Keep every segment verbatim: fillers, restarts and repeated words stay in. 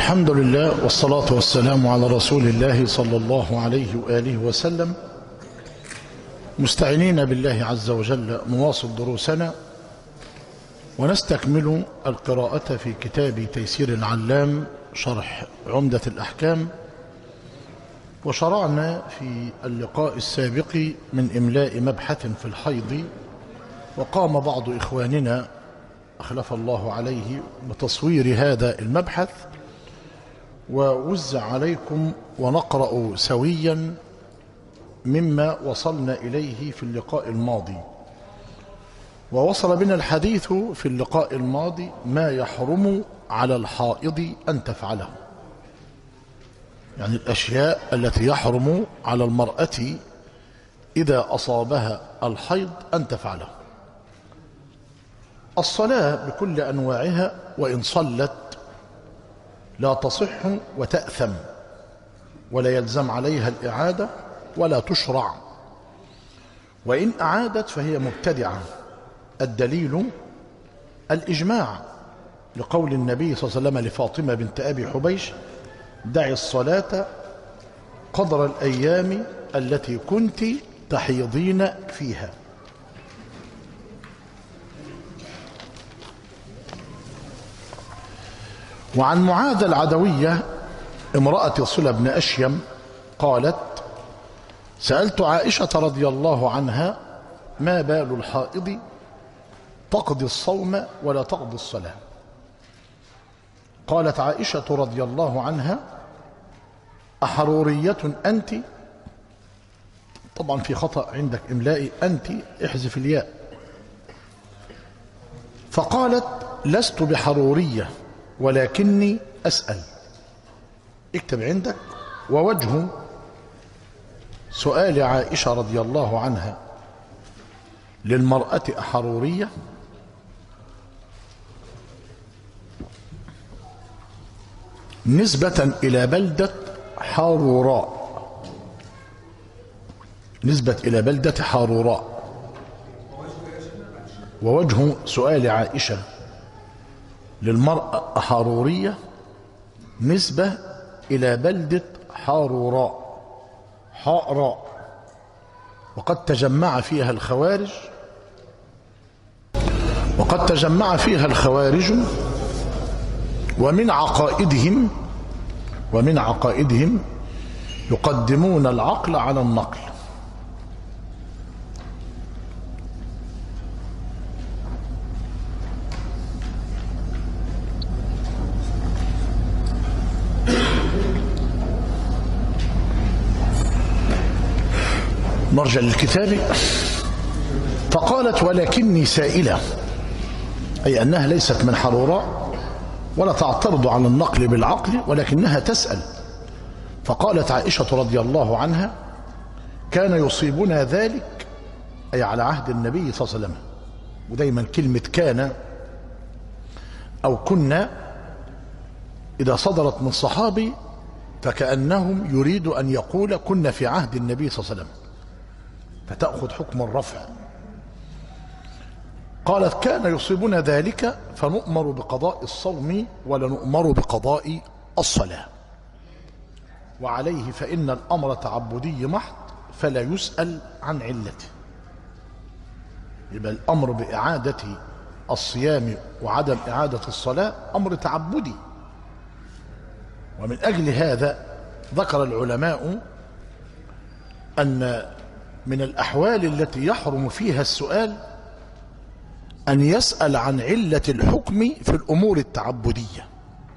الحمد لله والصلاة والسلام على رسول الله صلى الله عليه وآله وسلم، مستعينين بالله عز وجل نواصل دروسنا ونستكمل القراءة في كتاب تيسير العلام شرح عمدة الأحكام. وشرعنا في اللقاء السابق من إملاء مبحث في الحيض، وقام بعض إخواننا أخلف الله عليه بتصوير هذا المبحث ووزع عليكم ونقرأ سويا مما وصلنا إليه في اللقاء الماضي. ووصل بنا الحديث في اللقاء الماضي ما يحرم على الحائض أن تفعله، يعني الأشياء التي يحرم على المرأة إذا أصابها الحيض أن تفعله. الصلاة بكل أنواعها، وإن صلت لا تصح وتأثم، ولا يلزم عليها الإعادة ولا تشرع، وإن أعادت فهي مبتدعة. الدليل الإجماع لقول النبي صلى الله عليه وسلم لفاطمة بنت أبي حبيش: دعي الصلاة قدر الأيام التي كنت تحيضين فيها. وعن معاذ العدوية امرأة صلة بن أشيم قالت: سألت عائشة رضي الله عنها: ما بال الحائض تقضي الصوم ولا تقضي الصلاة؟ قالت عائشة رضي الله عنها: أحرورية أنت؟ طبعا في خطأ عندك إملائي، أنت احذف الياء. فقالت: لست بحرورية ولكني أسأل. اكتب عندك: ووجه سؤال عائشة رضي الله عنها للمرأة أحرورية نسبة إلى بلدة حاروراء، نسبة إلى بلدة حاروراء. ووجه سؤال عائشة للمرأة حارورية نسبة إلى بلدة حاروراء، حاءراء، وقد تجمع فيها الخوارج وقد تجمع فيها الخوارج ومن عقائدهم ومن عقائدهم يقدمون العقل على النقل. نرجع للكتاب. فقالت: ولكني سائلة، أي أنها ليست من حروراء ولا تعترض على النقل بالعقل، ولكنها تسأل. فقالت عائشة رضي الله عنها: كان يصيبنا ذلك، أي على عهد النبي صلى الله عليه وسلم. ودايما كلمة كان أو كنا إذا صدرت من صحابي فكأنهم يريد أن يقول كنا في عهد النبي صلى الله عليه وسلم، فتأخذ حكم الرفع. قالت: كان يصيبنا ذلك فنؤمر بقضاء الصوم ولا نؤمر بقضاء الصلاة، وعليه فإن الأمر تعبدي محض فلا يسأل عن علته. يبقى الأمر بإعادة الصيام وعدم إعادة الصلاة أمر تعبدي. ومن أجل هذا ذكر العلماء أن من الأحوال التي يحرم فيها السؤال أن يسأل عن علة الحكم في الأمور التعبدية.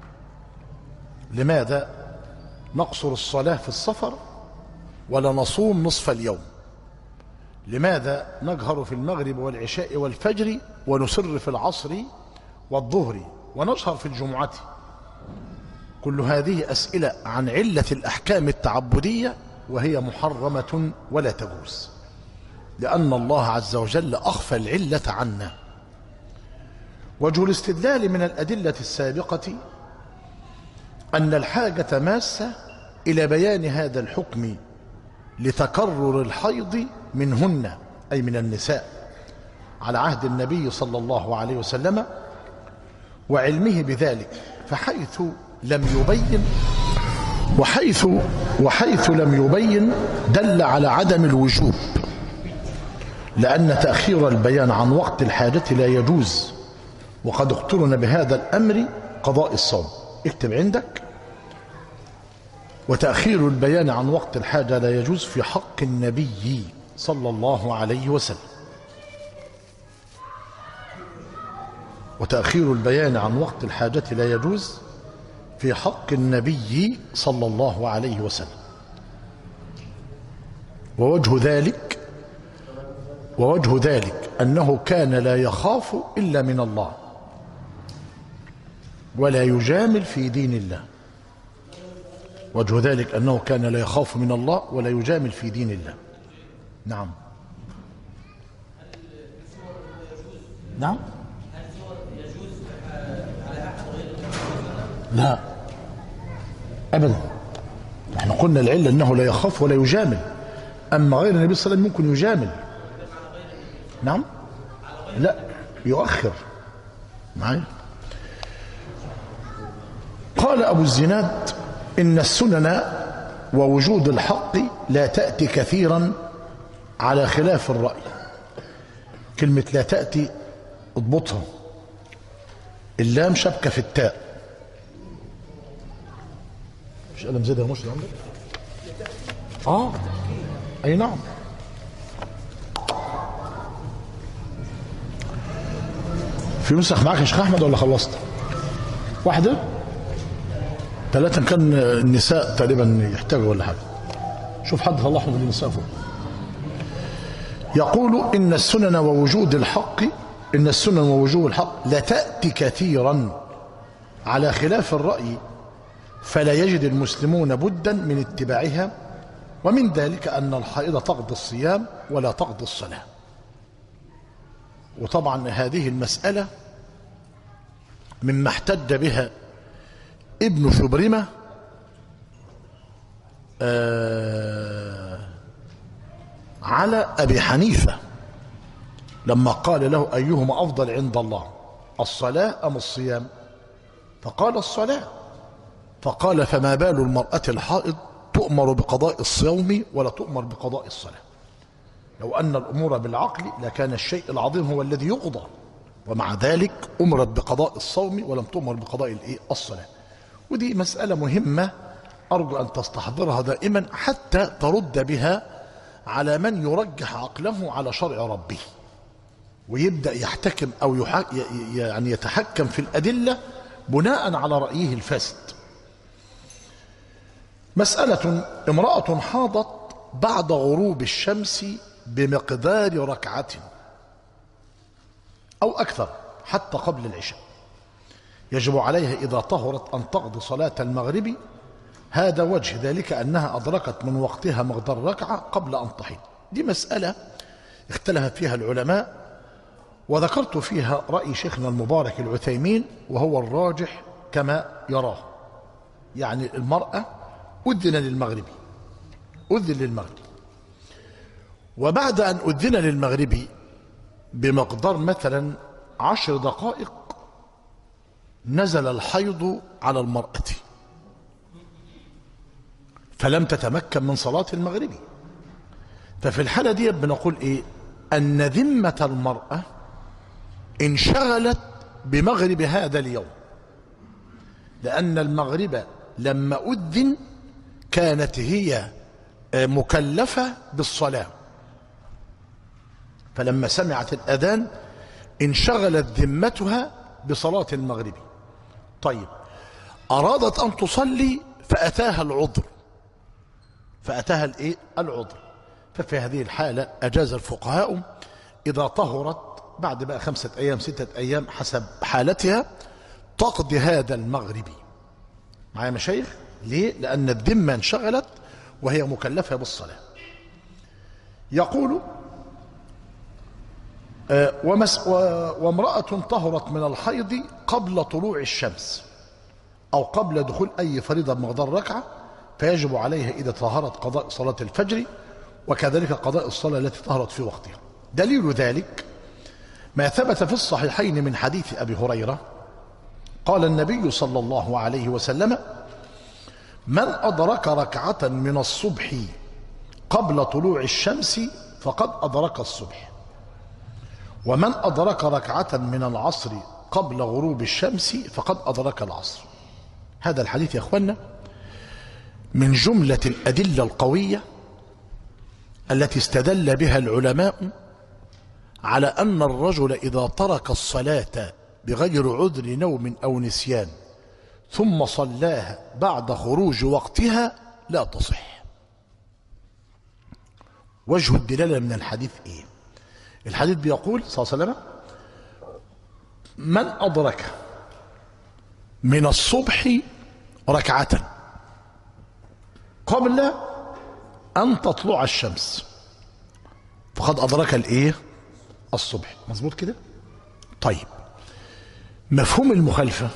لماذا نقصر الصلاة في السفر ولا نصوم نصف اليوم؟ لماذا نجهر في المغرب والعشاء والفجر ونسر في العصر والظهر ونجهر في الجمعة؟ كل هذه أسئلة عن علة الأحكام التعبدية، وهي محرمة ولا تجوز، لأن الله عز وجل أخفى العلة عنا. وجه الاستدلال من الأدلة السابقة أن الحاجة ماسة إلى بيان هذا الحكم لتكرر الحيض منهن، أي من النساء، على عهد النبي صلى الله عليه وسلم وعلمه بذلك. فحيث لم يبين وحيث وحيث لم يبين دل على عدم الوجوب، لأن تأخير البيان عن وقت الحاجة لا يجوز، وقد اقترن بهذا الأمر قضاء الصوم. اكتب عندك: وتأخير البيان عن وقت الحاجة لا يجوز في حق النبي صلى الله عليه وسلم. وتأخير البيان عن وقت الحاجة لا يجوز في حق النبي صلى الله عليه وسلم. ووجه ذلك ووجه ذلك أنه كان لا يخاف إلا من الله ولا يجامل في دين الله. وجه ذلك أنه كان لا يخاف من الله ولا يجامل في دين الله. نعم نعم لا أبدا. نحن قلنا العلة أنه لا يخاف ولا يجامل، أما غير النبي صلى الله عليه وسلم ممكن يجامل. نعم لا يؤخر معي. قال أبو الزناد: إن السنن ووجود الحق لا تأتي كثيرا على خلاف الرأي. كلمة لا تأتي اضبطها، اللام شبكة في التاء. مش قلم زيادة مش عندك؟ اه اي نعم. في نسخ معاك يا شيخ احمد ولا خلصت؟ واحدة؟ ثلاثة كان النساء تقريبا يحتاجوا ولا حاجة. شوف حد طلعهم من النساء فوق. يقول: إن السنن ووجود الحق إن السنن ووجود الحق لا تأتي كثيرا على خلاف الرأي، فلا يجد المسلمون بدا من اتباعها، ومن ذلك أن الحائض تقضي الصيام ولا تقضي الصلاة. وطبعا هذه المسألة مما احتج بها ابن شبرمة آه على أبي حنيفة لما قال له: أيهما أفضل عند الله، الصلاة أم الصيام؟ فقال: الصلاة. فقال: فما بال المرأة الحائض تؤمر بقضاء الصوم ولا تؤمر بقضاء الصلاة؟ لو أن الأمور بالعقل لكان الشيء العظيم هو الذي يقضى، ومع ذلك أمرت بقضاء الصوم ولم تؤمر بقضاء الصلاة. ودي مسألة مهمة أرجو أن تستحضرها دائما حتى ترد بها على من يرجح عقله على شرع ربه ويبدأ يحتكم أو يعني يتحكم في الأدلة بناء على رأيه الفاسد. مسألة: امرأة حاضت بعد غروب الشمس بمقدار ركعة أو أكثر حتى قبل العشاء، يجب عليها إذا طهرت أن تقضي صلاة المغرب. هذا وجه ذلك أنها أدركت من وقتها مقدار ركعة قبل أن تحيض. دي مسألة اختلف فيها العلماء، وذكرت فيها رأي شيخنا المبارك العثيمين وهو الراجح كما يراه. يعني المرأة أذن للمغرب أذن للمغرب وبعد أن أذن للمغرب بمقدار مثلا عشر دقائق نزل الحيض على المرأة فلم تتمكن من صلاة المغرب. ففي الحالة دي بنقول إيه؟ أن ذمة المرأة انشغلت بمغرب هذا اليوم، لأن المغرب لما أذن كانت هي مكلفة بالصلاة، فلما سمعت الأذان انشغلت ذمتها بصلاة المغرب. طيب أرادت أن تصلي فأتاها العذر فأتاها الإيه؟ العذر. ففي هذه الحالة أجاز الفقهاء إذا طهرت بعد بقى خمسة أيام ستة أيام حسب حالتها تقضي هذا المغرب. معايا مشايخ؟ ليه؟ لأن الذمة انشغلت وهي مكلفة بالصلاة. يقول آه ومس وامرأة طهرت من الحيض قبل طلوع الشمس أو قبل دخول أي فريضة بمقدار ركعة، فيجب عليها إذا طهرت قضاء صلاة الفجر، وكذلك قضاء الصلاة التي طهرت في وقتها. دليل ذلك ما ثبت في الصحيحين من حديث أبي هريرة قال النبي صلى الله عليه وسلم: من أدرك ركعة من الصبح قبل طلوع الشمس فقد أدرك الصبح، ومن أدرك ركعة من العصر قبل غروب الشمس فقد أدرك العصر. هذا الحديث يا أخوانا من جملة الأدلة القوية التي استدل بها العلماء على أن الرجل إذا ترك الصلاة بغير عذر نوم أو نسيان ثم صلاها بعد خروج وقتها لا تصح. وجه الدلالة من الحديث إيه؟ الحديث بيقول صلى الله عليه وسلم: من أدرك من الصبح ركعة قبل أن تطلع الشمس فقد أدرك الإيه؟ الصبح. مظبوط كده؟ طيب، مفهوم المخالفة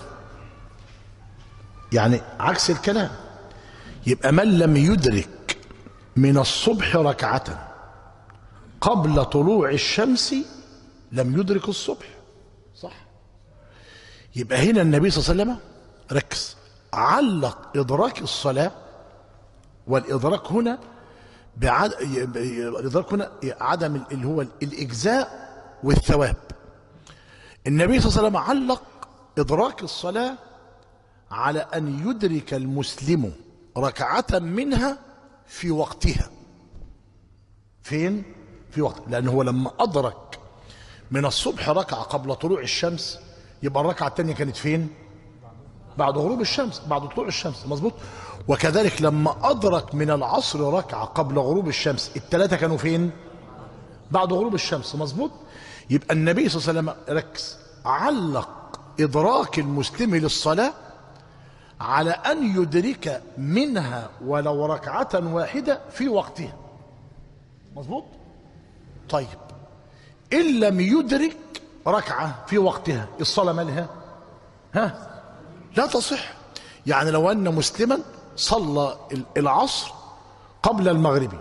يعني عكس الكلام، يبقى من لم يدرك من الصبح ركعة قبل طلوع الشمس لم يدرك الصبح، صح؟ يبقى هنا النبي صلى الله عليه وسلم ركز، علق إدراك الصلاة، والإدراك هنا بعد... الإدراك هنا عدم اللي هو الإجزاء والثواب. النبي صلى الله عليه وسلم علق إدراك الصلاة على أن يدرك المسلم ركعة منها في وقتها. فين؟ في وقت، لأنه هو لما أدرك من الصبح ركعة قبل طلوع الشمس يبقى الركعة الثانية كانت فين؟ بعد غروب الشمس، بعد طلوع الشمس. مظبوط. وكذلك لما أدرك من العصر ركعة قبل غروب الشمس الثلاثة كانوا فين؟ بعد غروب الشمس. مظبوط. يبقى النبي صلى الله عليه وسلم ركز، علق إدراك المسلم للصلاة على أن يدرك منها ولو ركعة واحدة في وقتها. مظبوط. طيب، إن لم يدرك ركعة في وقتها الصلاة مالها؟ ها؟ لا تصح. يعني لو أن مسلما صلى العصر قبل المغرب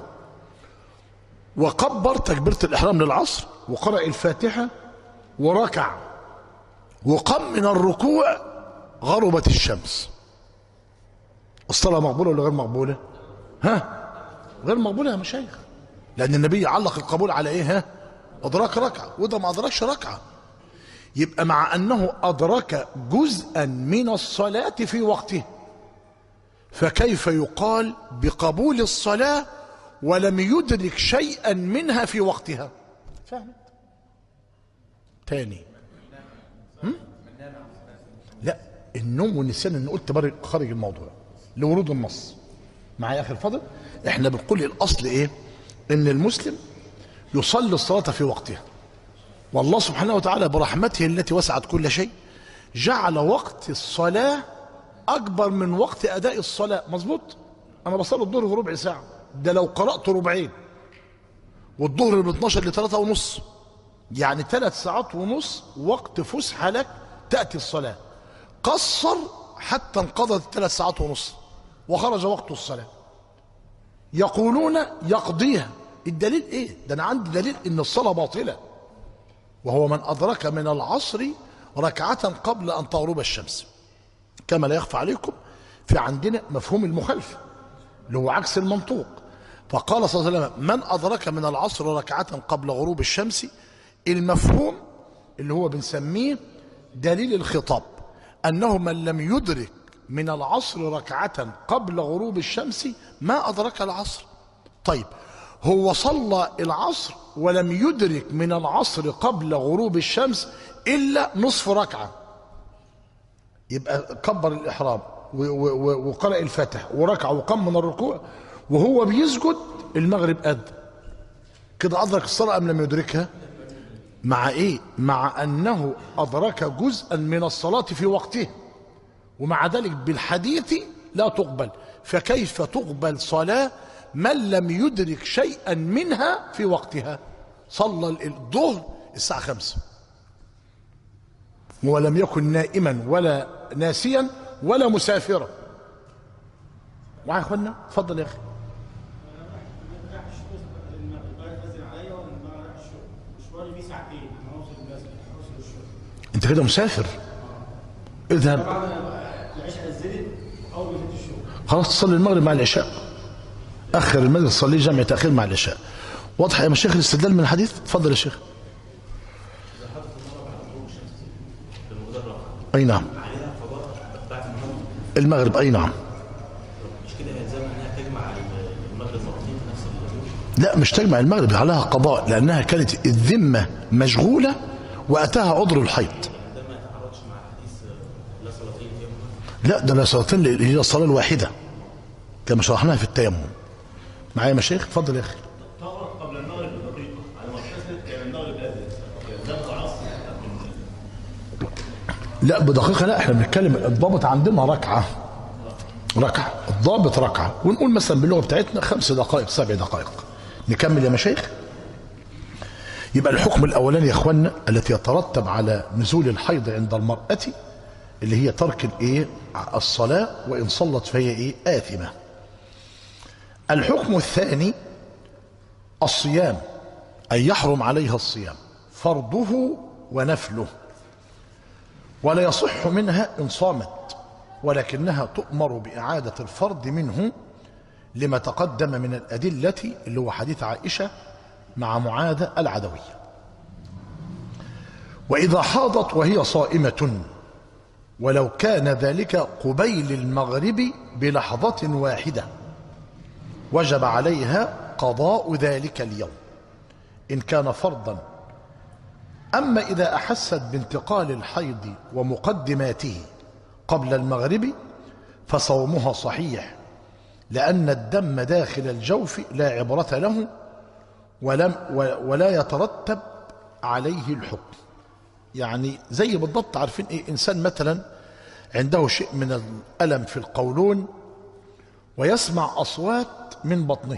وكبر تكبيرة الإحرام للعصر وقرأ الفاتحة وركع وقام من الركوع غربت الشمس، الصلاة مقبولة ولا غير مقبولة؟ ها؟ غير مقبولة يا مشايخ، لأن النبي علق القبول على إيه؟ ها؟ أدراك ركعة، وده ما أدركش ركعة. يبقى مع أنه أدرك جزءا من الصلاة في وقته، فكيف يقال بقبول الصلاة ولم يدرك شيئا منها في وقتها؟ فهمت؟ تاني. هم؟ لا، النوم والنسيان اللي قلت بره خارج الموضوع لورود النص. معايا يا أخي الفضل؟ احنا بنقول الأصل إيه؟ إن المسلم يصلي الصلاة في وقتها، والله سبحانه وتعالى برحمته التي وسعت كل شيء جعل وقت الصلاة أكبر من وقت أداء الصلاة. مظبوط. أنا بصلي الظهر في ربع ساعة، ده لو قرأت ربعين، والظهر من اتناشر ل ثلاثة ونص، يعني ثلاث ساعات ونص وقت فسحة لك تأتي الصلاة. قصر حتى انقضت الثلاث ساعات ونص وخرج وقت الصلاة، يقولون يقضيها. الدليل ايه؟ ده انا عندي دليل ان الصلاة باطلة، وهو من ادرك من العصر ركعة قبل ان تغرب الشمس. كما لا يخفى عليكم في عندنا مفهوم المخالفة اللي هو عكس المنطوق. فقال صلى الله عليه وسلم: من ادرك من العصر ركعة قبل غروب الشمس، المفهوم اللي هو بنسميه دليل الخطاب، انه من لم يدرك من العصر ركعة قبل غروب الشمس ما ادرك العصر. طيب، هو صلى العصر ولم يدرك من العصر قبل غروب الشمس إلا نصف ركعة، يبقى كبر الإحرام وقرأ الفاتح وركع وقام من الركوع وهو بيسجد المغرب أذن، كده أدرك الصلاة أم لم يدركها؟ مع إيه؟ مع أنه أدرك جزءا من الصلاة في وقته، ومع ذلك بالحديث لا تقبل. فكيف تقبل صلاة من لم يدرك شيئا منها في وقتها؟ صلى الظهر الساعة خمسة ولم يكن نائما ولا ناسيا ولا مسافرا. معايا يا اخوانا؟ اتفضل يا اخي. انت كده مسافر، اذهب العشاء نزلت أو بيت الشغل خلاص تصلي المغرب مع العشاء، اخر المغرب تصلي جمع تاخير مع العشاء. واضح يا مشايخ الاستدلال من الحديث؟ اتفضل يا شيخ. اي نعم المغرب، اي نعم. مش كده يلزم انها تجمع المغرب مرتين في نفس اليوم؟ لا مش تجمع المغرب، عليها قضاء لانها كانت الذمه مشغوله واتاها عذر الحيض. ده ما يتعارضش مع حديث لا صلاتين في يوم؟ لا ده لا صلاتين، هي الصلاه الواحده كما شرحناها في التيمم. معايا يا مشايخ؟ اتفضل يا اخي. طهرت قبل المغرب بدقيقه على ما اغتسلت كان المغرب اذن يلزمها العصر. لا بدقيقه لا، احنا بنتكلم الضابط عندنا ركعه ركعه، الضابط ركعه، ونقول مثلا باللغه بتاعتنا خمس دقائق سبع دقائق. نكمل يا مشايخ. يبقى الحكم الاولاني يا اخوانا التي يترتب على نزول الحيض عند المراه اللي هي ترك الايه الصلاه، وان صلت فهي ايه آثمه. الحكم الثاني الصيام، أن يحرم عليها الصيام فرضه ونفله، ولا يصح منها إن صامت، ولكنها تؤمر بإعادة الفرض منه لما تقدم من الأدلة اللي هو حديث عائشة مع معاذ العدوية. وإذا حاضت وهي صائمة ولو كان ذلك قبيل المغرب بلحظة واحدة وجب عليها قضاء ذلك اليوم إن كان فرضا. أما إذا أحست بانتقال الحيض ومقدماته قبل المغرب فصومها صحيح، لأن الدم داخل الجوف لا عبرة له ولم ولا يترتب عليه الحكم. يعني زي بالضبط عارفين إيه، إنسان مثلا عنده شيء من الألم في القولون ويسمع أصوات من بطنه،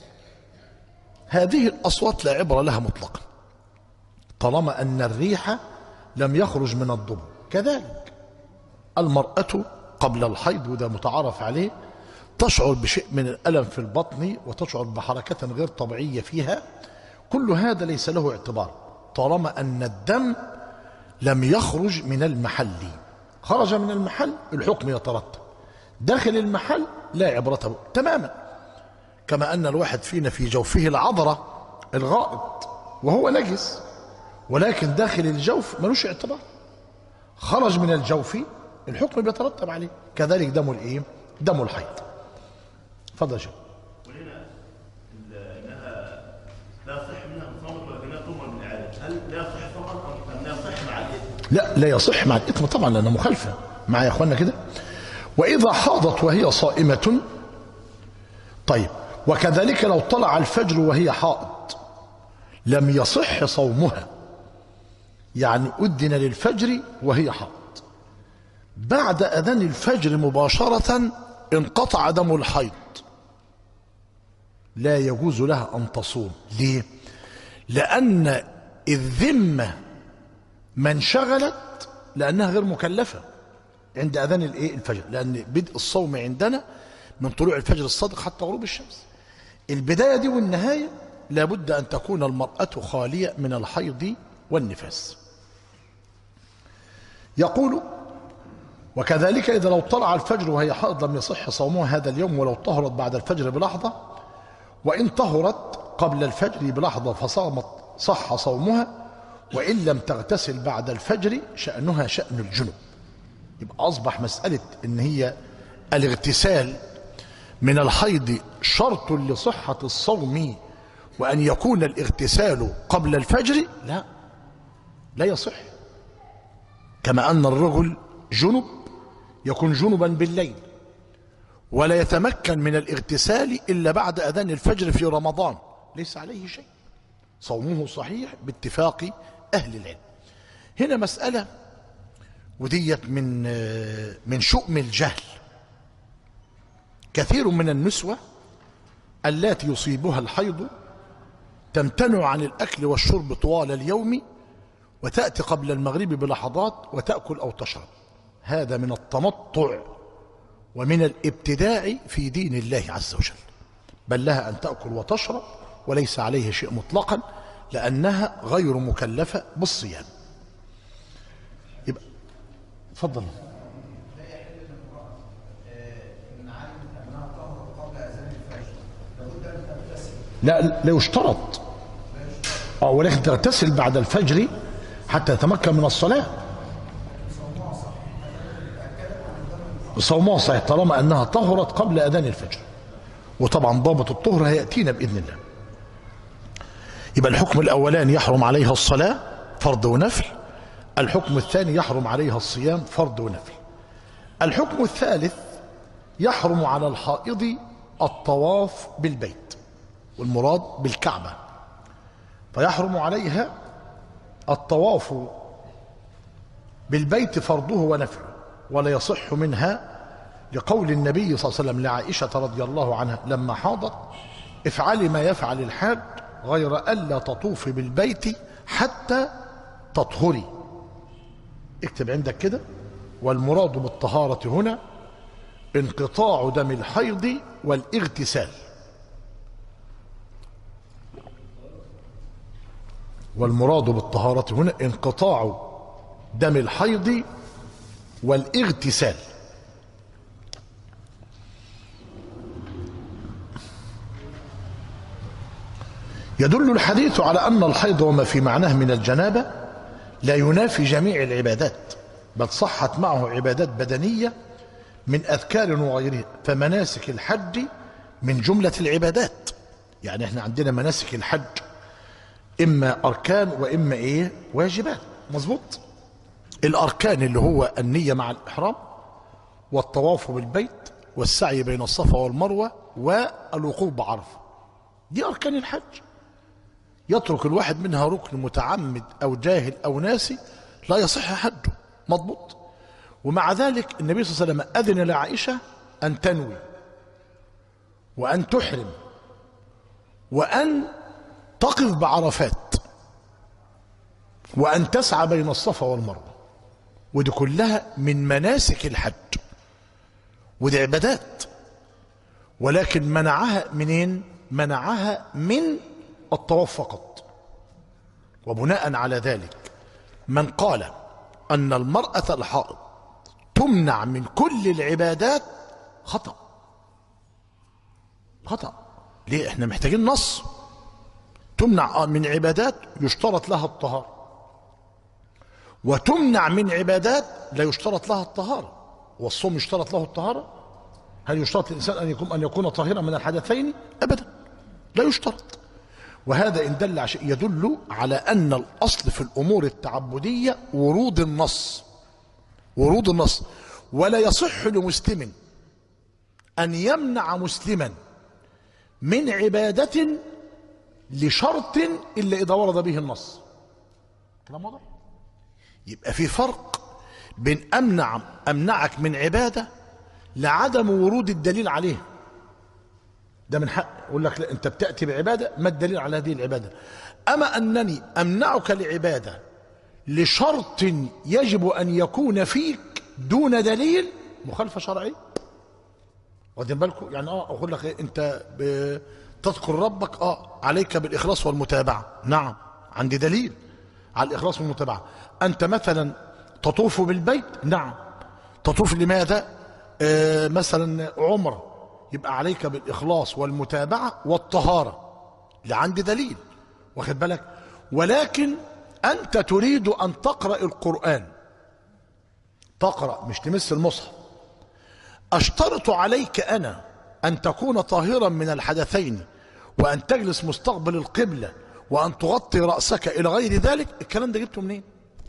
هذه الأصوات لا عبرة لها مطلقا طالما أن الريح لم يخرج من الضب. كذلك المرأة قبل الحيض، وده متعارف عليه، تشعر بشيء من الألم في البطن وتشعر بحركة غير طبيعية فيها، كل هذا ليس له اعتبار طالما أن الدم لم يخرج من المحل. خرج من المحل الحكم يترتب، داخل المحل لا عبرة به تماما. كما أن الواحد فينا في جوفه العذرة الغائط وهو نجس، ولكن داخل الجوف ملوش اعتبار، خرج من الجوف الحكم بيترتب عليه. كذلك دم الايه؟ دم الحيض. اتفضل يا شيخ. ولنا انها لا يصح منها صوم ولكنها تؤمر من اعاده، هل لا يصح فقط ام لا يصح مع الاثم؟ لا لا يصح مع الاثم طبعا لانها مخالفه. معايا يا اخوانا كده؟ واذا حاضت وهي صائمه، طيب وكذلك لو طلع الفجر وهي حائض لم يصح صومها، يعني أذن للفجر وهي حائض، بعد أذان الفجر مباشرة انقطع دم الحيض، لا يجوز لها أن تصوم. ليه؟ لأن الذمة ما انشغلت لأنها غير مكلفة عند أذان الإيه؟ الفجر، لأن بدء الصوم عندنا من طلوع الفجر الصادق حتى غروب الشمس. البداية دي والنهاية لابد أن تكون المرأة خالية من الحيض والنفاس. يقول وكذلك إذا لو طلع الفجر وهي حائض لم يصح صومها هذا اليوم ولو طهرت بعد الفجر بلحظة، وإن طهرت قبل الفجر بلحظة فصامت صح صومها، وإن لم تغتسل بعد الفجر شأنها شأن الجنب. يبقى أصبح مسألة إن هي الاغتسال من الحيض شرط لصحة الصوم، وأن يكون الاغتسال قبل الفجر لا لا يصح. كما أن الرجل جنب يكون جنبا بالليل ولا يتمكن من الاغتسال إلا بعد أذان الفجر في رمضان، ليس عليه شيء، صومه صحيح باتفاق أهل العلم. هنا مسألة وديت من من شؤم الجهل. كثير من النسوة اللاتي يصيبها الحيض تمتنع عن الأكل والشرب طوال اليوم وتأتي قبل المغرب بلحظات وتأكل أو تشرب. هذا من التنطع ومن الابتداع في دين الله عز وجل، بل لها أن تأكل وتشرب وليس عليه شيء مطلقا لأنها غير مكلفة بالصيام. يبقى اتفضل. لا لا يشترط، اه ولكن تغتسل بعد الفجر حتى يتمكن من الصلاة. صومها صحيح طالما أنها طهرت قبل أذان الفجر، وطبعا ضابط الطهر هيأتينا بإذن الله. يبقى الحكم الأولاني يحرم عليها الصلاة فرض ونفل، الحكم الثاني يحرم عليها الصيام فرض ونفل. الحكم الثالث يحرم على الحائض الطواف بالبيت، والمراد بالكعبة، فيحرم عليها الطواف بالبيت فرضه ونفله، ولا يصح منها لقول النبي صلى الله عليه وسلم لعائشة رضي الله عنها لما حاضت: افعلي ما يفعل الحاج غير ألا تطوفي بالبيت حتى تطهري. اكتب عندك كده: والمراد بالطهارة هنا انقطاع دم الحيض والاغتسال. والمراد بالطهارة هنا انقطاع دم الحيض والاغتسال. يدل الحديث على أن الحيض وما في معناه من الجنابة لا ينافي جميع العبادات، بل صحت معه عبادات بدنية من أذكار وغيرها، فمناسك الحج من جملة العبادات. يعني احنا عندنا مناسك الحج إما أركان وإما إيه واجبات، مظبوط. الأركان اللي هو النية مع الإحرام، والطواف بالبيت، والسعي بين الصفا والمروة، والوقوف بعرفة، دي أركان الحج. يترك الواحد منها ركن متعمد أو جاهل أو ناسي لا يصح حجه، مضبوط. ومع ذلك النبي صلى الله عليه وسلم أذن لعائشة أن تنوي وأن تحرم وأن تقف بعرفات وأن تسعى بين الصفا والمروة، ودي كلها من مناسك الحج، ودي عبادات، ولكن منعها منين؟ منعها من الطواف فقط. وبناء على ذلك من قال أن المرأة الحائض تمنع من كل العبادات خطأ. خطأ. ليه؟ احنا محتاجين نص. تمنع من عبادات يشترط لها الطهارة، وتمنع من عبادات لا يشترط لها الطهارة. والصوم يشترط له الطهارة؟ هل يشترط الإنسان أن يكون أن يكون طاهرا من الحدثين؟ أبدا، لا يشترط. وهذا إن دل يدل على أن الأصل في الأمور التعبدية ورود النص، ورود النص. ولا يصح لمسلم أن يمنع مسلما من عبادة لشرط إلا إذا ورد به النص. كلام واضح؟ يبقى في فرق بين أمنع أمنعك من عبادة لعدم ورود الدليل عليه، ده من حق يقول لك لا أنت بتأتي بعبادة ما الدليل على هذه العبادة. أما أنني أمنعك لعبادة لشرط يجب أن يكون فيك دون دليل، مخالفة شرعية. واخدين بالكم؟ يعني اه اقول لك إيه، انت تذكر ربك، اه عليك بالاخلاص والمتابعه، نعم عندي دليل على الاخلاص والمتابعه. انت مثلا تطوف بالبيت، نعم تطوف لماذا؟ آه مثلا عمره، يبقى عليك بالاخلاص والمتابعه والطهاره، اللي عندي دليل، واخد بالك. ولكن انت تريد ان تقرا القران، تقرا مش تمس المصحف، اشترط عليك انا ان تكون طاهرا من الحدثين، وان تجلس مستقبل القبله، وان تغطي راسك الى غير ذلك. الكلام ده جبته منين؟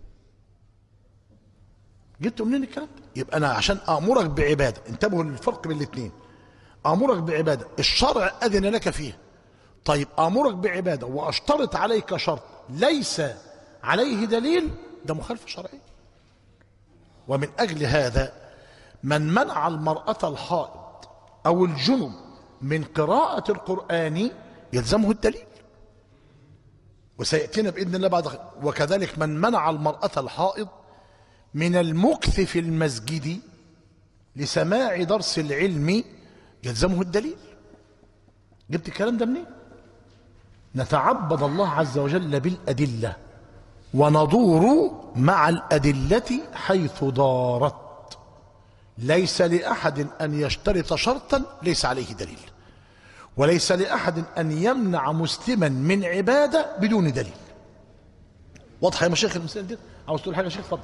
جبته منين الكلام ده؟ يبقى انا عشان امرك بعباده، انتبهوا للفرق بين الاثنين. امرك بعباده الشرع اذن لك فيها، طيب امرك بعباده واشترط عليك شرط ليس عليه دليل، ده مخالفه شرعيه. ومن اجل هذا من منع المرأة الحائض أو الجنب من قراءة القرآن يلزمه الدليل، وسيأتينا بإذن الله بعد. وكذلك من منع المرأة الحائض من المكث في المسجد لسماع درس العلم يلزمه الدليل. جبت الكلام ده منين؟ نتعبد الله عز وجل بالأدلة وندور مع الأدلة حيث دارت. ليس لأحد أن يشترط شرطا ليس عليه دليل. وليس لأحد أن يمنع مسلما من عبادة بدون دليل. واضحة يا مشايخ المسائل دي؟ عاوز تقول حاجة يا شيخ؟ اتفضل.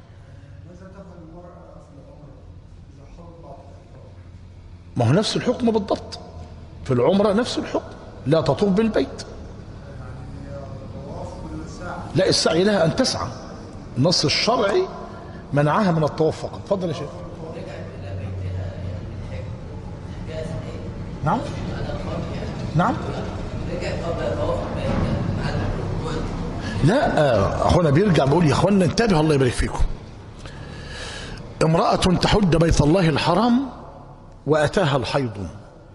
ما هو نفس الحكم بالضبط في العمرة، نفس الحكم، لا تطوف بالبيت. لا، السعي لها أن تسعى، النص الشرعي منعها من الطواف فقط. اتفضل يا شيخ. نعم نعم. لا، اخونا بيرجع بيقول يا اخوانا انتبهوا الله يبارك فيكم. امرأة تحج بيت الله الحرام واتاها الحيض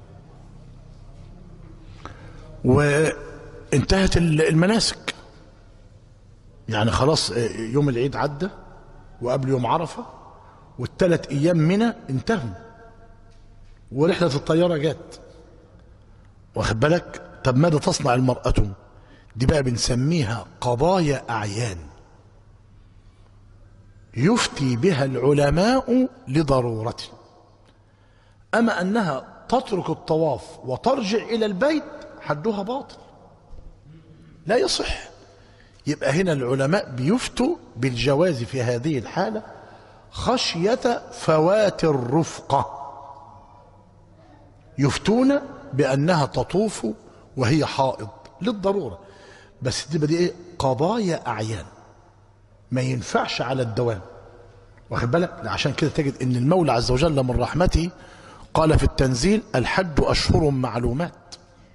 وانتهت المناسك، يعني خلاص يوم العيد عدى وقبل يوم عرفة والثلاث ايام منى انتهوا ورحلة الطيارة جت، واخد بالك؟ طب ماذا تصنع المرأة؟ دي بقى بنسميها قضايا أعيان يفتي بها العلماء لضرورة. أما أنها تترك الطواف وترجع إلى البيت حدها باطل لا يصح. يبقى هنا العلماء بيفتوا بالجواز في هذه الحالة خشية فوات الرفقة، يفتون بأنها تطوف وهي حائض للضرورة، بس دي بدي ايه؟ قضايا أعيان ما ينفعش على الدوام، واخد بالك؟ عشان كده تجد ان المولى عز وجل من رحمته قال في التنزيل الحج أشهر معلومات،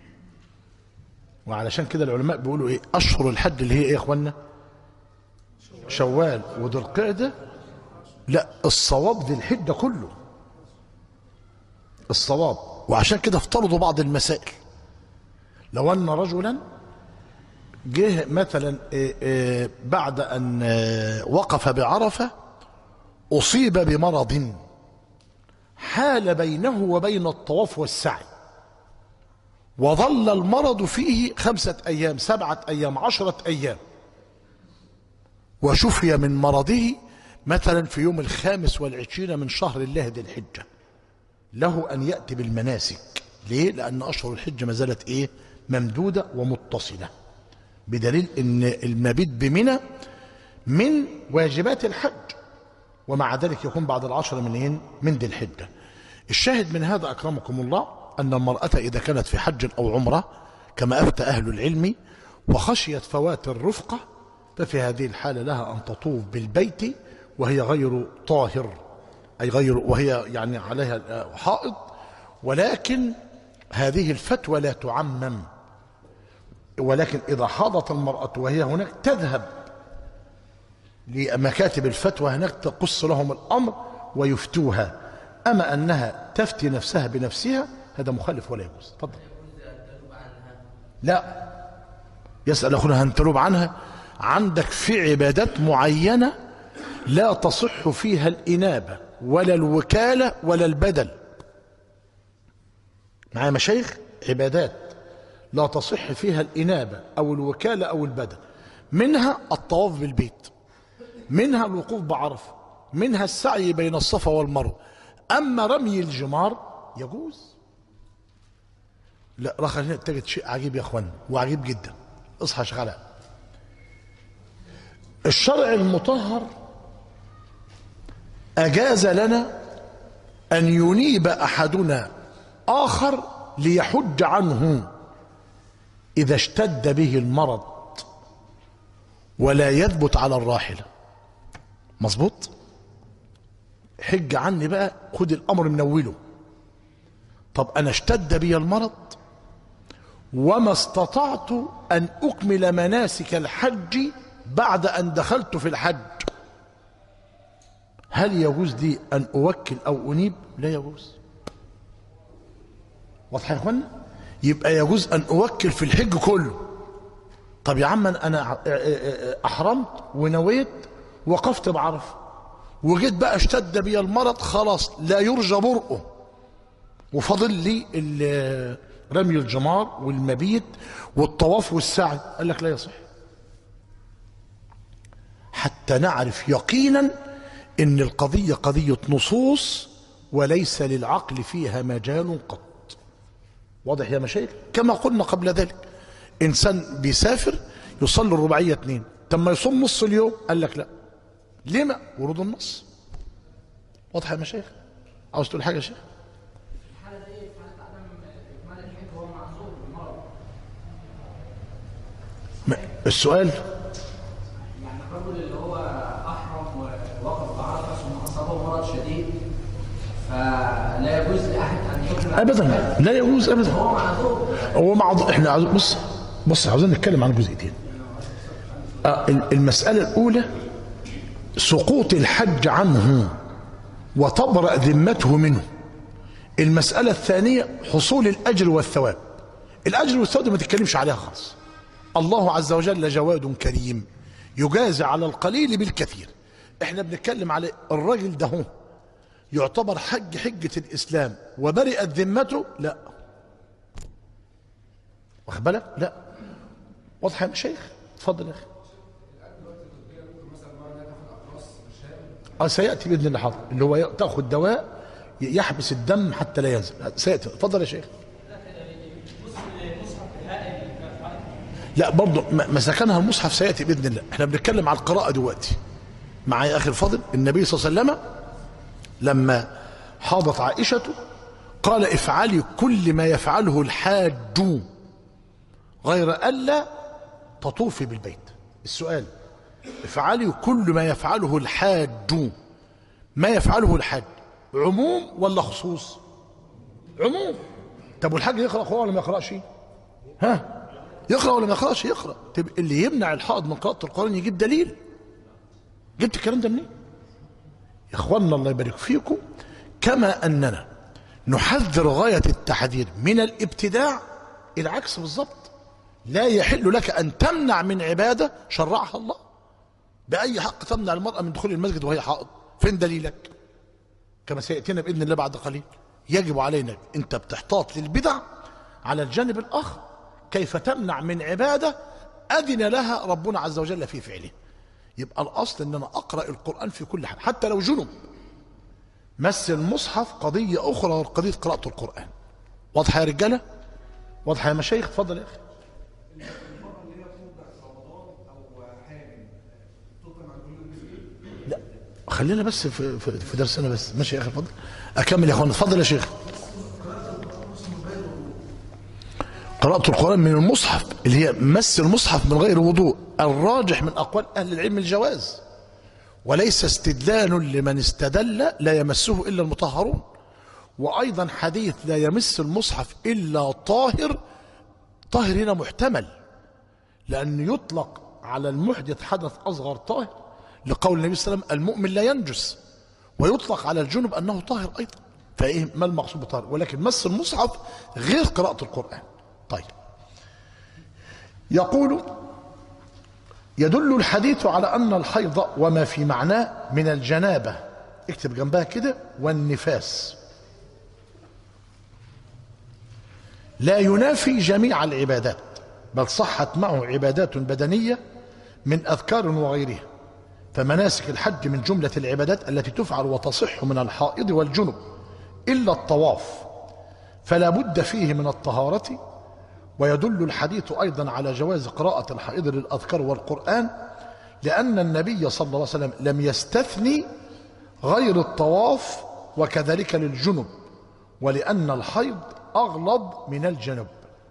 وعلشان كده العلماء بيقولوا ايه؟ أشهر الحج اللي هي ايه يا اخوانا؟ شوال وذو القعدة. لا، الصواب ذي الحجة كله الصواب. وعشان كده افترضوا بعض المسائل، لو أن رجلا جه مثلا بعد أن وقف بعرفة أصيب بمرض حال بينه وبين الطواف والسعي، وظل المرض فيه خمسة أيام سبعة أيام عشرة أيام، وشفي من مرضه مثلا في يوم الخامس والعشرين من شهر الله ذي الحجة، له أن يأتي بالمناسك. ليه؟ لأن أشهر الحج ما زالت إيه؟ ممدودة ومتصلة، بدليل أن المبيت بمنى من واجبات الحج، ومع ذلك يكون بعد العشر من من ذي الحجة. الشاهد من هذا أكرمكم الله أن المرأة إذا كانت في حج أو عمرة كما أفتى أهل العلم وخشيت فوات الرفقة، ففي هذه الحالة لها أن تطوف بالبيت وهي غير طاهر، أي غير وهي يعني عليها حائض، ولكن هذه الفتوى لا تعمم، ولكن إذا حاضت المرأة وهي هناك تذهب لمكاتب الفتوى هناك تقص لهم الأمر ويفتوها. أما أنها تفتي نفسها بنفسها هذا مخالف ولا يجوز. تفضل. لا، يسأل أخونا هل تنوب عنها؟ عندك في عبادات معينة لا تصح فيها الإنابة ولا الوكالة ولا البدل. معايا مشايخ؟ عبادات لا تصح فيها الإنابة أو الوكالة أو البدل، منها الطواف بالبيت، منها الوقوف بعرفة، منها السعي بين الصفا والمروة. أما رمي الجمار يجوز. لا، رخص هنا تجد شيء عجيب يا أخوان، وعجيب جدا. اصحى شغلها. الشرع المطهر أجاز لنا أن ينيب أحدنا آخر ليحج عنه إذا اشتد به المرض ولا يثبت على الراحلة. مظبوط؟ حج عني بقى، خد الأمر من أوله. طب أنا اشتد بي المرض وما استطعت أن أكمل مناسك الحج بعد أن دخلت في الحج، هل يجوز لي أن أوكل أو أنيب؟ لا يجوز. واضح يا اخوانا؟ يبقى يجوز أن أوكل في الحج كله. طب يا عم أنا أحرمت ونويت وقفت بعرفة وجيت بقى اشتد بي المرض، خلاص لا يرجى برؤه وفضل لي رمي الجمار والمبيت والطواف والسعي، قال لك لا يصح، حتى نعرف يقينا ان القضية قضية نصوص وليس للعقل فيها مجال قط. واضح يا مشايخ؟ كما قلنا قبل ذلك، إنسان بيسافر يصلي الرباعية اتنين، تم يصوم نص اليوم، قال لك لا. لما؟ ورود النص. واضح يا مشايخ؟ عاوز تقول حاجة يا شيخ؟ الحالة دي في حالة عدم إكمال الحج هو معذور بالمرض. السؤال يعني الرجل اللي هو أحرم ووقف بعرفة ثم أصابه مرض شديد فلا يجوز لأحد أن يكمل ابدا، لا يجوز ابدا. هو معذور. هو معذور. احنا عاوز بص بص عاوزين نتكلم عن جزئيتين. آه المسألة الأولى سقوط الحج عنه وتبرأ ذمته منه. المسألة الثانية حصول الأجر والثواب. الأجر والثواب ما تتكلمش عليها خالص. الله عز وجل جواد كريم يجازي على القليل بالكثير. احنا بنتكلم على الراجل ده هو يعتبر حج حجة الإسلام وبرئت ذمته؟ لا. واخد بالك؟ لا. واضح يا شيخ؟ اتفضل يا اخي. اه سيأتي بإذن الله. حاضر. اللي هو تأخذ دواء يحبس الدم حتى لا ينزل، سيأتي. اتفضل يا شيخ. لا برضه ما سكنها المصحف، سيأتي بإذن الله. احنا بنتكلم على القراءة دلوقتي. معايا يا أخي الفاضل؟ النبي صلى الله عليه وسلم لما حاضت عائشة قال افعلي كل ما يفعله الحاج غير ألا تطوفي بالبيت. السؤال: افعلي كل ما يفعله الحاج، ما يفعله الحاج عموم ولا خصوص؟ عموم. طب والحاج يقرأ قرآن ولا ما يقرأش؟ ها؟ يقرأ ولا ما يقرأش؟ يقرأ. طب اللي يمنع الحائض من قراءة القرآن يجيب دليل. جبت الكلام ده منين؟ يا اخوانا الله يبارك فيكم، كما أننا نحذر غاية التحذير من الابتداع، العكس بالضبط. لا يحل لك أن تمنع من عبادة شرعها الله. بأي حق تمنع المرأة من دخول المسجد وهي حائض؟ فين دليلك؟ كما سيأتينا بإذن الله بعد قليل. يجب علينا، أنت بتحتاط للبدع على الجانب الآخر، كيف تمنع من عبادة أذن لها ربنا عز وجل في فعله. يبقى الأصل أن أنا أقرأ القرآن في كل حال حتى لو جنب. مس المصحف قضية أخرى غير قضية قراءة القرآن. واضحة يا رجالة؟ واضحة يا مشايخ؟ اتفضل يا أخي. لا خلينا بس في, في, في درسنا بس. ماشي يا أخي اتفضل. أكمل يا أخوان. اتفضل يا شيخ. قراءة القرآن من المصحف اللي هي مس المصحف من غير وضوء، الراجح من أقوال أهل العلم الجواز، وليس استدلال لمن استدل لا يمسه إلا المطهرون. وأيضا حديث لا يمس المصحف إلا طاهر، طاهر هنا محتمل، لأنه يطلق على المحدث حدث أصغر طاهر لقول النبي صلى الله عليه وسلم المؤمن لا ينجس، ويطلق على الجنب أنه طاهر أيضا. فإيه ما المقصود بطاهر؟ ولكن مس المصحف غير قراءة القرآن. طيب، يقول: يدل الحديث على أن الحيض وما في معناه من الجنابة، اكتب جنبها كده، والنفاس لا ينافي جميع العبادات، بل صحت معه عبادات بدنية من أذكار وغيرها. فمناسك الحج من جملة العبادات التي تفعل وتصح من الحائض والجنب إلا الطواف، فلا بد فيه من الطهارة. ويدل الحديث أيضا على جواز قراءة الحائض للأذكار والقرآن، لأن النبي صلى الله عليه وسلم لم يستثني غير الطواف، وكذلك للجنب، ولأن الحيض أغلظ من الجنب.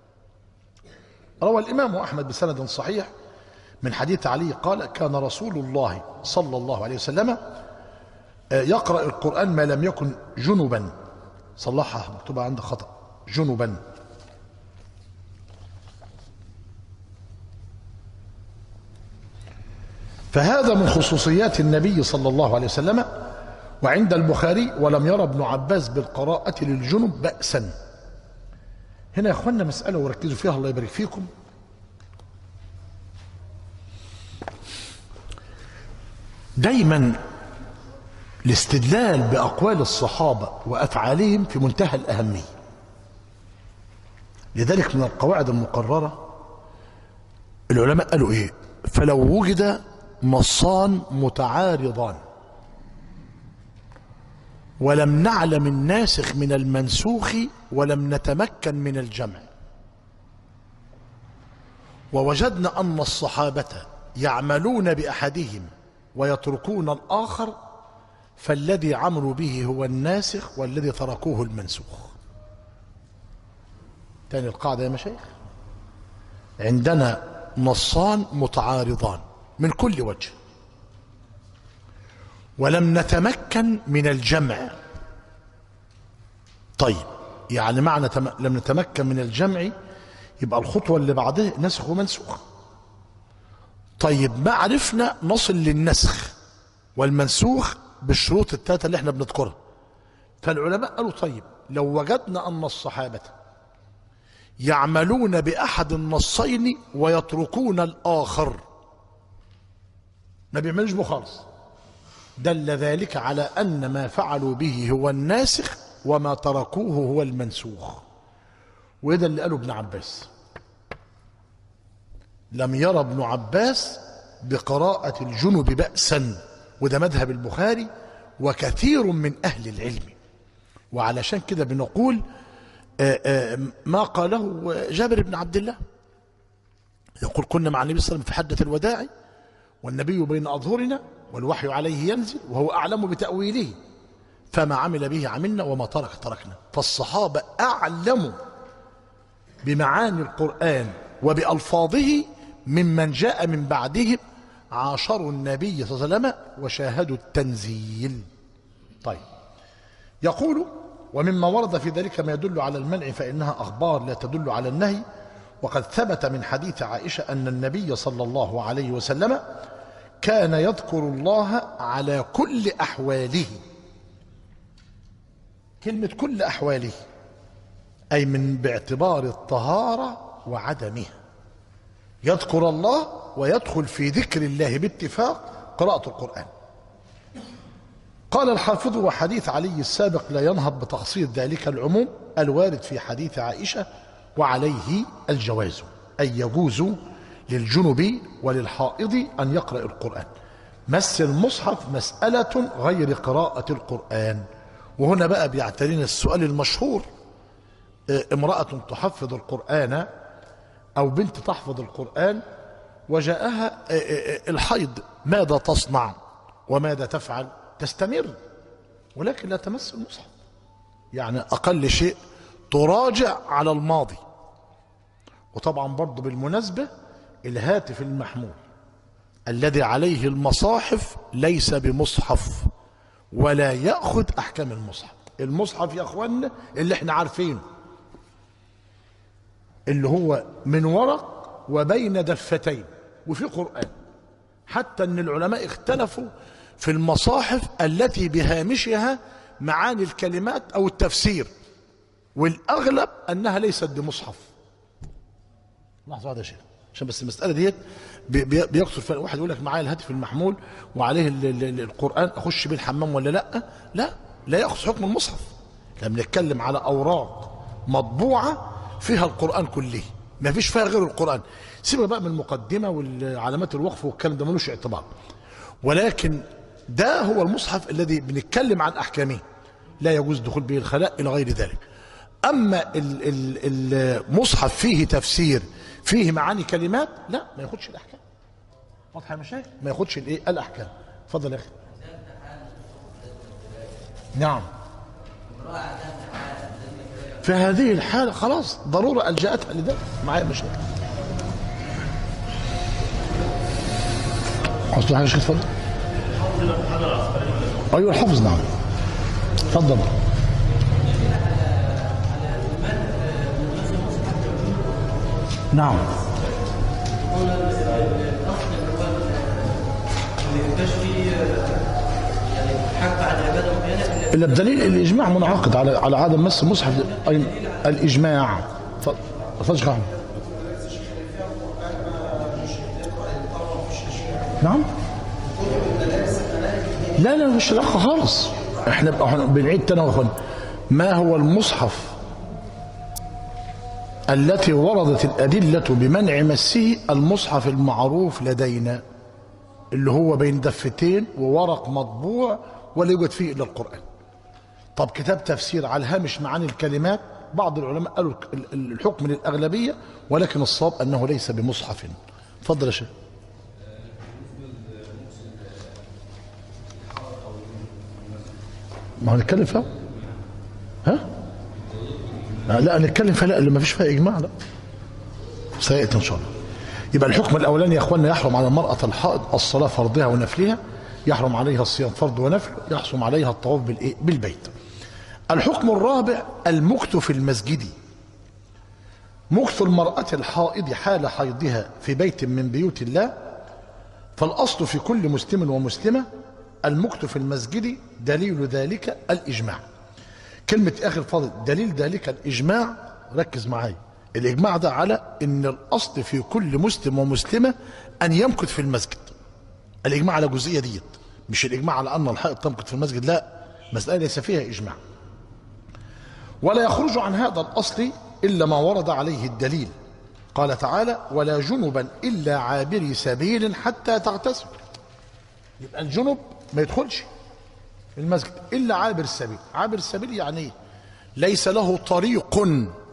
روى الإمام أحمد بسند صحيح من حديث علي قال: كان رسول الله صلى الله عليه وسلم يقرأ القرآن ما لم يكن جنبا. صلحها مكتوبة عند خطأ، جنبا. فهذا من خصوصيات النبي صلى الله عليه وسلم. وعند البخاري: ولم يرى ابن عباس بالقراءة للجنب بأسا. هنا يا اخوانا مسألة وركزوا فيها الله يبارك فيكم. دايما الاستدلال بأقوال الصحابة وأفعالهم في منتهى الأهمية. لذلك من القواعد المقررة العلماء قالوا ايه: فلو وجد نصان متعارضان ولم نعلم الناسخ من المنسوخ ولم نتمكن من الجمع، ووجدنا أن الصحابة يعملون بأحدهم ويتركون الآخر، فالذي عملوا به هو الناسخ والذي تركوه المنسوخ. تاني القاعدة يا مشايخ، عندنا نصان متعارضان من كل وجه، ولم نتمكن من الجمع. طيب يعني معنى تم... لم نتمكن من الجمع يبقى الخطوة اللي بعدها نسخ ومنسوخ. طيب ما عرفنا نصل للنسخ والمنسوخ بالشروط الثلاثة اللي احنا بنذكرها، فالعلماء قالوا طيب لو وجدنا أن الصحابة يعملون بأحد النصين ويتركون الآخر، ما بيعملوش به خالص، دل ذلك على أن ما فعلوا به هو الناسخ وما تركوه هو المنسوخ. وده اللي قاله ابن عباس، لم يرى ابن عباس بقراءة الجنب بأسا، وده مذهب البخاري وكثير من أهل العلم. وعلشان كده بنقول آآ آآ ما قاله جابر بن عبد الله، يقول كنا مع النبي صلى الله عليه وسلم في حجة الوداع والنبي بين أظهرنا والوحي عليه ينزل وهو أعلم بتأويله، فما عمل به عملنا وما ترك تركنا. فالصحابة أعلم بمعاني القرآن وبألفاظه ممن جاء من بعدهم، عاشروا النبي صلى الله عليه وسلم وشاهدوا التنزيل. طيب يقول ومما ورد في ذلك ما يدل على المنع فإنها أخبار لا تدل على النهي، وقد ثبت من حديث عائشة أن النبي صلى الله عليه وسلم كان يذكر الله على كل أحواله. كلمة كل أحواله أي من باعتبار الطهارة وعدمها، يذكر الله ويدخل في ذكر الله باتفاق قراءة القرآن. قال الحافظ وحديث علي السابق لا ينهض بتخصيص ذلك العموم الوارد في حديث عائشة، وعليه الجواز، أي يجوز للجنب وللحائض أن يقرأ القرآن. مس المصحف مسألة غير قراءة القرآن. وهنا بقى بيعترينا السؤال المشهور، امرأة تحفظ القرآن أو بنت تحفظ القرآن وجاءها الحيض، ماذا تصنع وماذا تفعل؟ تستمر ولكن لا تمس المصحف، يعني أقل شيء تراجع على الماضي. وطبعا برضو بالمناسبة الهاتف المحمول الذي عليه المصاحف ليس بمصحف ولا يأخذ أحكام المصحف. المصحف يا أخوانا اللي احنا عارفينه اللي هو من ورق وبين دفتين وفي قرآن، حتى ان العلماء اختلفوا في المصاحف التي بهامشها معاني الكلمات او التفسير، والاغلب انها ليست بمصحف. لحظه واحده يا شيخ عشان بس المساله ديت بيكثر فيها. واحد يقول لك معايا الهاتف المحمول وعليه القرآن اخش بيه الحمام ولا لا؟ لا لا ياخذ حكم المصحف. لما بنتكلم على اوراق مطبوعه فيها القرآن كله، ما فيش فيها غير القرآن. سيبها بقى من المقدمة والعلامات الوقف والكلام ده ملوش اعتبار، ولكن ده هو المصحف الذي بنتكلم عن أحكامه، لا يجوز دخول به الخلاء إلى غير ذلك. أما المصحف فيه تفسير فيه معاني كلمات لا ما ياخدش الأحكام. واضحة يا مشايخ؟ ما ياخدش الايه الأحكام. اتفضل يا أخي. نعم في هذه الحالة خلاص ضرورة ألجأتها لده. معايا مشاكل عاوز حاجة شيخ؟ اتفضل. أيوة الحفظ. نعم اتفضل. نعم إلا بدليل الإجماع منعقد على على عدم مس المصحف. الإجماع. اتفضل شيخ أحمد. نعم لا لا مش علاقة خالص. احنا بنعيد تاني يا اخوان، ما هو المصحف التي وردت الأدلة بمنع مسه؟ المصحف المعروف لدينا اللي هو بين دفتين وورق مطبوع ولا يوجد فيه إلا القرآن. طب كتاب تفسير على الهامش معاني الكلمات، بعض العلماء قالوا الحكم للأغلبية، ولكن الصواب أنه ليس بمصحف. اتفضل يا شيخ. ما هنتكلم فيها؟ ها؟ لا نتكلم فيها، لا اللي ما فيش فيها إجماع لا سيأتي إن شاء الله. يبقى الحكم الأولاني يا أخواننا، يحرم على المرأة الحائض الصلاة فرضها ونفلها، يحرم عليها الصيام فرض ونفل، يحرم عليها الطواف بالإيه؟ بالبيت. الحكم الرابع المكث في المسجد. مكث المرأة الحائض حال حيضها في بيت من بيوت الله، فالأصل في كل مسلم ومسلمة المكث في المسجد، دليل ذلك الإجماع. كلمة آخر فاضل دليل ذلك الإجماع، ركز معايا، الإجماع ده على أن الأصل في كل مسلم ومسلمة أن يمكث في المسجد. الإجماع على جزئية ديت، مش الإجماع على أن الحائض تمكث في المسجد، لا، مسألة ليس فيها إجماع. ولا يخرج عن هذا الأصل إلا ما ورد عليه الدليل. قال تعالى: ولا جنبا إلا عابري سبيل حتى تغتسل. يبقى الجنب ما يدخلش المسجد إلا عابر السبيل. عابر السبيل يعني إيه؟ ليس له طريق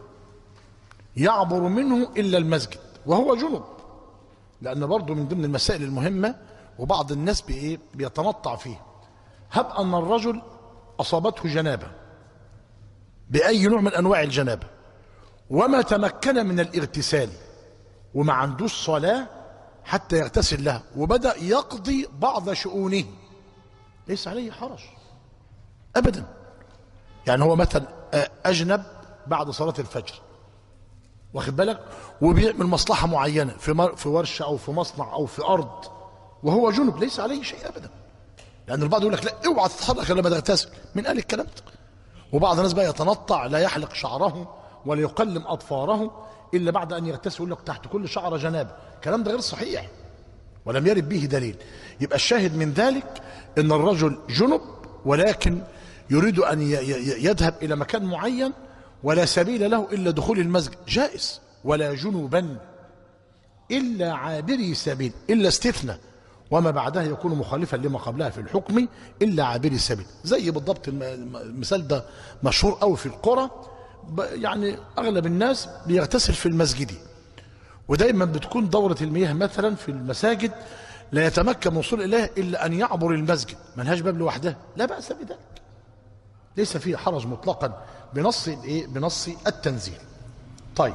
يعبر منه إلا المسجد وهو جنب، لأن برضو من ضمن المسائل المهمة وبعض الناس بإيه بيتنطع فيه. هب أن الرجل أصابته جنابة بأي نوع من أنواع الجنابة وما تمكن من الاغتسال وما عندوش صلاة حتى يغتسل لها، وبدأ يقضي بعض شؤونه، ليس عليه حرج أبدا. يعني هو مثلا أجنب بعد صلاة الفجر، واخد بالك، وبيعمل مصلحة معينة في في ورشة أو في مصنع أو في أرض وهو جنب، ليس عليه شيء أبدا. لأن البعض يقول لك لا اوعى تتحرك لما تغتسل، من قال الكلام ده؟ وبعض الناس بقى يتنطع، لا يحلق شعره ولا يقلم أظفاره إلا بعد أن يغتسل، يقول لك تحت كل شعرة جنابة. الكلام ده غير صحيح ولم يرد به دليل. يبقى الشاهد من ذلك أن الرجل جنب ولكن يريد أن يذهب إلى مكان معين ولا سبيل له إلا دخول المسجد، جائز. ولا جنبا إلا عابري سبيل، إلا استثناء وما بعدها يكون مخالفا لما قبلها في الحكم، إلا عابري السبيل. زي بالضبط المثال ده مشهور قوي في القرى، يعني أغلب الناس بيغتسل في المسجد، ودايما بتكون دورة المياه مثلا في المساجد لا يتمكن من الوصول إليها إلا أن يعبر المسجد، ملهاش باب لوحدها، لا بأس بذلك، ليس فيه حرج مطلقا بنص الايه بنص التنزيل. طيب،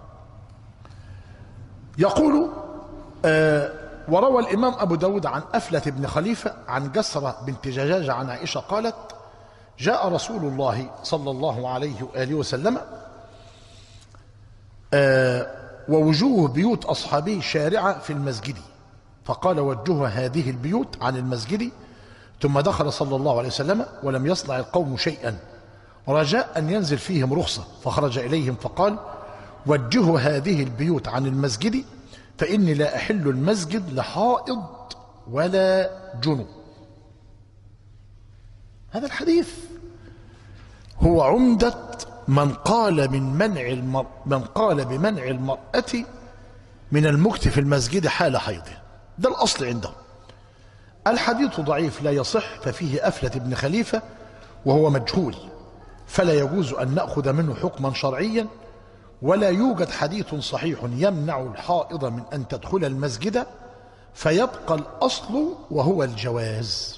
يقول آه وروى الإمام أبو داود عن أفلة بن خليفة عن جسرة بنت ججاجة عن عائشة قالت: جاء رسول الله صلى الله عليه وآله وسلم آه ووجوه بيوت أصحابه شارعة في المسجد، فقال: وجهوا هذه البيوت عن المسجد. ثم دخل صلى الله عليه وسلم ولم يصنع القوم شيئا رجاء أن ينزل فيهم رخصة، فخرج إليهم فقال: وجهوا هذه البيوت عن المسجد فإني لا أحل المسجد لحائض ولا جنب. هذا الحديث هو عمدة من قال من منع المر... من قال بمنع المرأة من المكث في المسجد حال حيضها، ده الأصل عندهم. الحديث ضعيف لا يصح، ففيه أفلة بن خليفة وهو مجهول، فلا يجوز أن نأخذ منه حكما شرعيا، ولا يوجد حديث صحيح يمنع الحائض من أن تدخل المسجد، فيبقى الأصل وهو الجواز.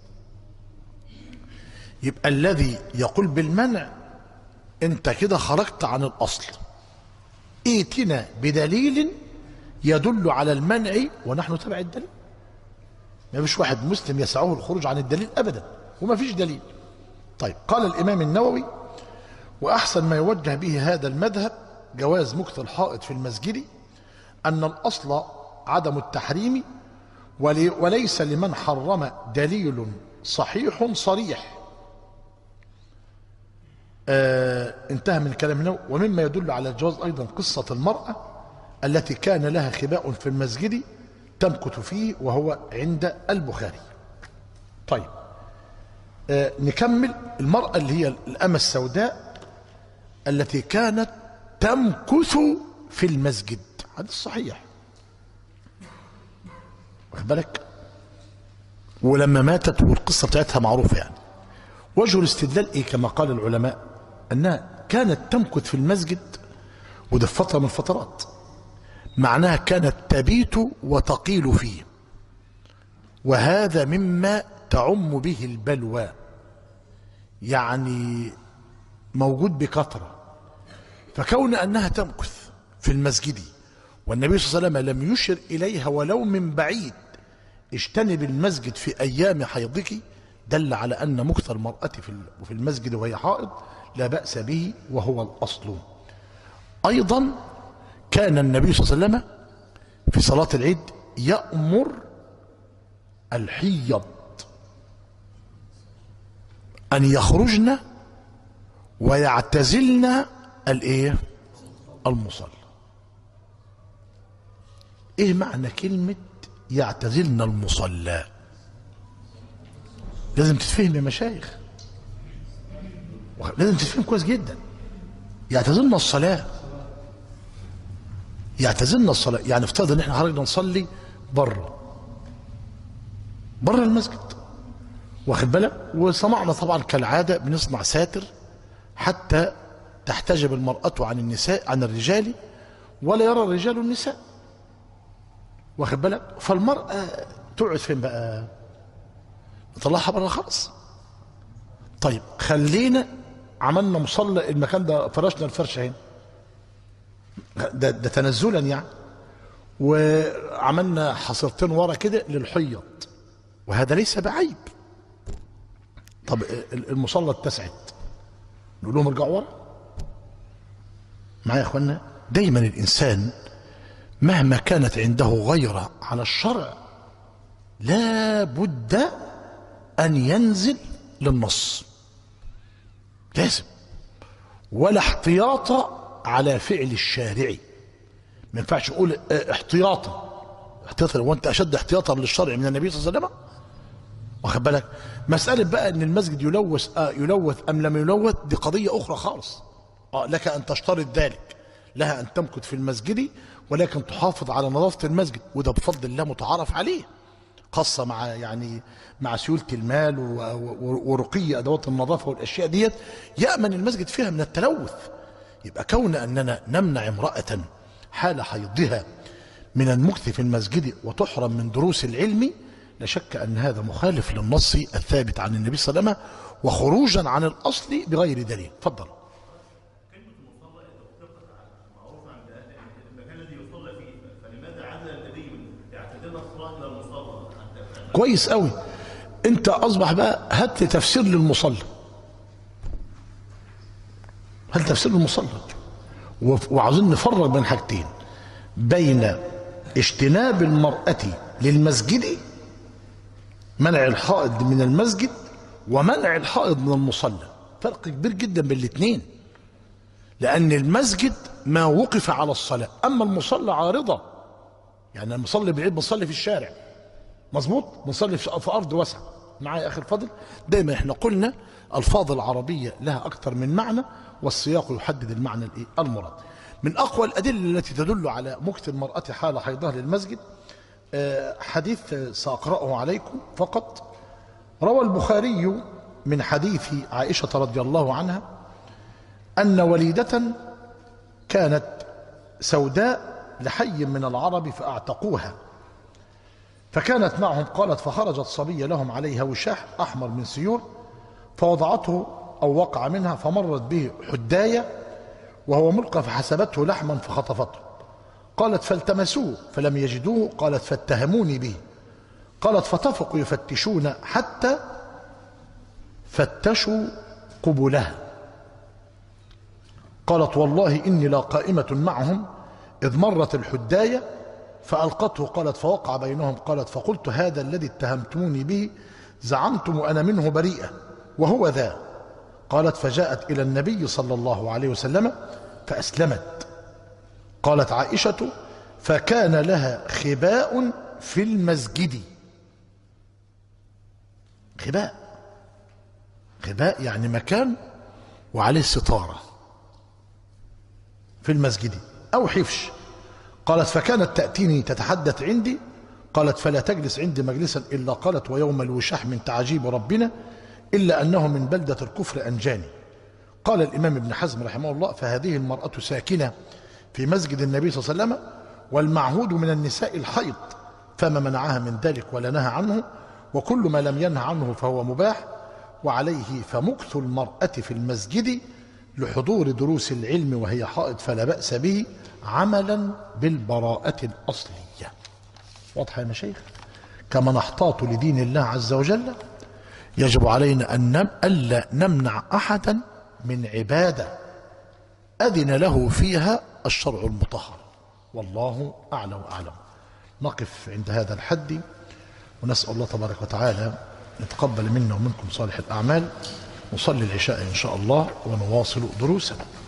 يبقى الذي يقول بالمنع انت كده خرجت عن الأصل، ائتنا بدليل يدل على المنع ونحن تبع الدليل. ما فيش واحد مسلم يسعه الخروج عن الدليل أبدا، وما فيش دليل. طيب، قال الإمام النووي: وأحسن ما يوجه به هذا المذهب جواز مكث الحائط في المسجد، أن الأصل عدم التحريم، وليس لمن حرم دليل صحيح صريح. آه انتهى من كلام النووي. ومما يدل على الجواز أيضا قصة المرأة التي كان لها خباء في المسجد تمكث فيه، وهو عند البخاري. طيب، آه نكمل. المرأة اللي هي الأمة السوداء التي كانت تمكث في المسجد، هذا الصحيح، واخد بالك، ولما ماتت والقصة بتاعتها معروفة يعني، وجه الاستدلال إيه كما قال العلماء؟ أنها كانت تمكث في المسجد، وده في فترة من الفترات، معناها كانت تبيت وتقيل فيه، وهذا مما تعم به البلوى، يعني موجود بكثرة. فكون أنها تمكث في المسجد والنبي صلى الله عليه وسلم لم يشر إليها ولو من بعيد اجتنب المسجد في أيام حيضك، دل على أن مكث المرأة في المسجد وهي حائض لا بأس به، وهو الأصل. أيضا كان النبي صلى الله عليه وسلم في صلاة العيد يأمر الحيض أن يخرجن ويعتزلن الايه المصلى. ايه معنى كلمة يعتزلن المصلى؟ لازم تتفهم يا مشايخ، لازم تتفهم كويس جدا. يعتزلن الصلاة، يعتزلن الصلاة يعني افترض ان احنا خرجنا نصلي بره بره المسجد، واخد بالك، وصنعنا طبعا كالعادة بنصنع ساتر حتى تحتجب المرأة عن النساء عن الرجال ولا يرى الرجال النساء، واخد بالك. فالمرأة تقعد فين بقى؟ نطلعها بره خالص. طيب خلينا عملنا مصلى، المكان ده فرشنا الفرشه هنا، ده, ده تنزلا يعني، وعملنا حصرتين ورا كده للحيض، وهذا ليس بعيب. طب المصلى اتسعت، نقول لهم ارجعوا ورا. معايا يا اخوانا؟ دايما الانسان مهما كانت عنده غيرة على الشرع لا بد ان ينزل للنص، لازم، ولا احتياط على فعل الشارع. ما ينفعش نقول احتياطا احتياطا وانت اشد احتياطا للشرع من النبي صلى الله عليه وسلم، واخد بالك. مساله بقى ان المسجد يلوث آه يلوث ام لم يلوث دي قضيه اخرى خالص. اه لك ان تشترط ذلك، لها ان تمكث في المسجد ولكن تحافظ على نظافه المسجد، وده بفضل الله متعارف عليه، خاصه مع يعني مع سيوله المال ورقي ادوات النظافه والاشياء ديت يامن المسجد فيها من التلوث. يبقى كون اننا نمنع امراه حال حيضها من المكث في المسجد وتحرم من دروس العلم، لا شك ان هذا مخالف للنص الثابت عن النبي صلى الله عليه وسلم وخروجا عن الاصل بغير دليل. تفضل. كويس قوي. انت اصبح بقى هات لي تفسير للمصلى، هات تفسير للمصلى. وعاوزين نفرق بين حاجتين، بين اجتناب المرأة للمسجد، منع الحائض من المسجد، ومنع الحائض من المصلى. فرق كبير جدا بين الاثنين، لان المسجد ما وقف على الصلاة، اما المصلى عارضة. يعني المصلي بعيد بنصلي في الشارع، مظبوط، بنصلي في ارض واسعه. معايا يا اخي الفاضل؟ دايما احنا قلنا الفاظ العربيه لها اكثر من معنى، والسياق يحدد المعنى الايه المراد. من اقوى الادله التي تدل على مكث المراه حال حيضها للمسجد حديث ساقراه عليكم فقط. روى البخاري من حديث عائشه رضي الله عنها ان وليده كانت سوداء لحي من العرب فاعتقوها، فكانت معهم، قالت فخرجت صبية لهم عليها وشاح أحمر من سيور فوضعته أو وقع منها، فمرت به حداية وهو ملقى فحسبته لحما فخطفته. قالت فالتمسوه فلم يجدوه، قالت فاتهموني به. قالت فطفقوا يفتشون حتى فتشوا قبلها. قالت والله إني لا قائمة معهم إذ مرت الحداية فألقته. قالت فوقع بينهم. قالت فقلت هذا الذي اتهمتموني به زعمتم أنا منه بريئة وهو ذا. قالت فجاءت إلى النبي صلى الله عليه وسلم فأسلمت. قالت عائشة فكان لها خباء في المسجد. خباء، خباء يعني مكان وعليه ستارة في المسجد أو حفش. قالت فكانت تأتيني تتحدث عندي. قالت فلا تجلس عندي مجلسا إلا قالت ويوم الوشاح من تعجيب ربنا إلا أنه من بلدة الكفر أنجاني. قال الإمام ابن حزم رحمه الله: فهذه المرأة ساكنة في مسجد النبي صلى الله عليه وسلم، والمعهود من النساء الحيض، فما منعها من ذلك ولا نهى عنه، وكل ما لم ينهى عنه فهو مباح. وعليه فمكث المرأة في المسجد لحضور دروس العلم وهي حائض فلا بأس به، عملا بالبراءة الأصلية. واضح يا مشايخ؟ كما نحتاط لدين الله عز وجل يجب علينا أن ألا نمنع أحدا من عبادة أذن له فيها الشرع المطهر. والله أعلى وأعلم. نقف عند هذا الحد، ونسأل الله تبارك وتعالى يتقبل منا ومنكم صالح الأعمال. نصلي العشاء إن شاء الله ونواصل دروسنا.